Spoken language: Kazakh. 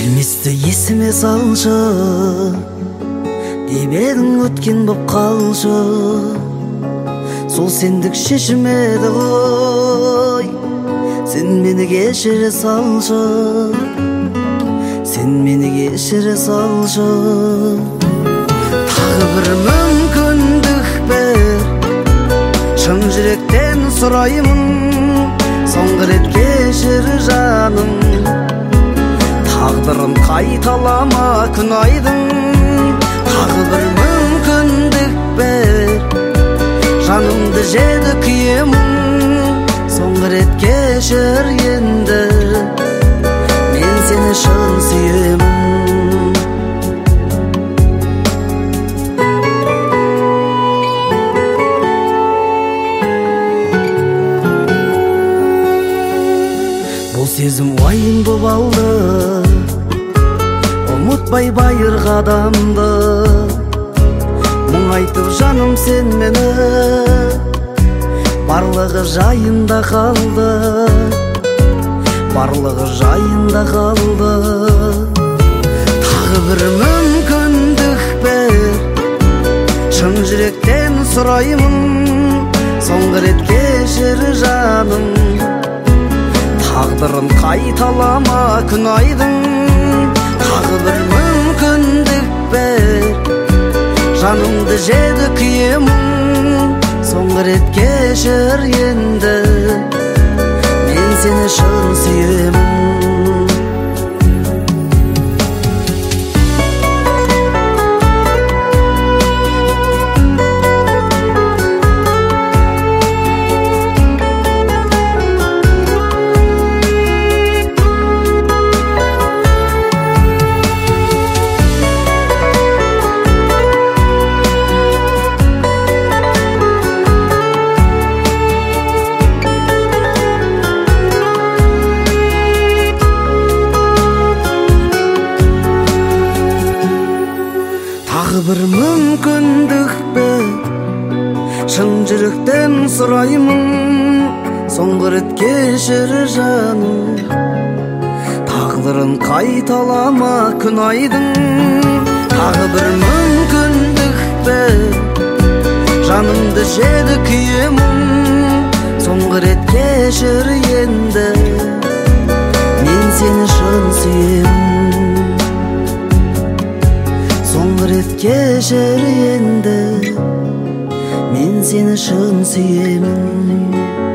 келместі есіме салшы, деп едің өткен боп қалшы. Сол сендік шешім еді ғой, сен мені кешіре салшы, сен мені кешіре салшы. Тағы бір мүмкіндік бер, шын жүректен сұраймын, соңғы рет кешір жаным. Тағдырын қайталама күн айдың, тағы бір мүмкіндік бер, жанымды жеді күйемін, соңғы рет кешір енді, мен сені шын сүйемін. Бұл сезім уайым боп алды, ұмытпай байырғы адамды. Мұң айтып жаным сен мені, барлығы жайында қалды, барлығы жайында қалды. Тағы бір мүмкіндік бер, шын жүректен сұраймын, соңғы рет кешір жаным. Тағдырын қайталама күн айдың, тағы бір мүмкіндік бер, жанымды жеді күйемін, соңғы рет кешір енді, мен сені шын сүйемін. Тағы бір мүмкіндік бер, шын жүректен сұраймын, соңғы рет кешір жаным. Тағдырын қайталама күн айдың, тағы бір мүмкіндік бер, жанымды жеді күйемін, соңғы рет кешір енді, мен сені шын сүйемін. Соңғы рет кешір енді, мен сені шын сүйемін.